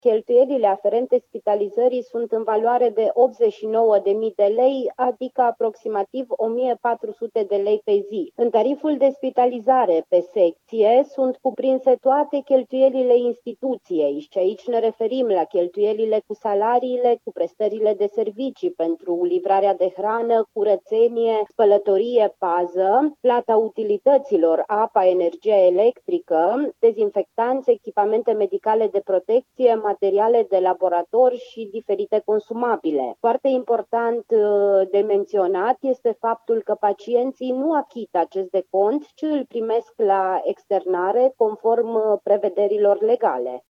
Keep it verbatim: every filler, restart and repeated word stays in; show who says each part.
Speaker 1: Cheltuielile aferente spitalizării sunt în valoare de optzeci și nouă de mii de lei, adică aproximativ o mie patru sute de lei pe zi. În tariful de spitalizare pe secție sunt cuprinse toate cheltuielile instituției și aici ne referim la cheltuielile cu salariile, cu prestările de servicii pentru livrarea de hrană, curățenie, spălătorie, pază, plata utilităților, apa, energia electrică, dezinfectanți, echipamente medicale de protecție, materiale de laborator și diferite consumabile. Foarte important de menționat este faptul că pacienții nu achită acest decont, ci îl primesc la externare conform prevederilor legale.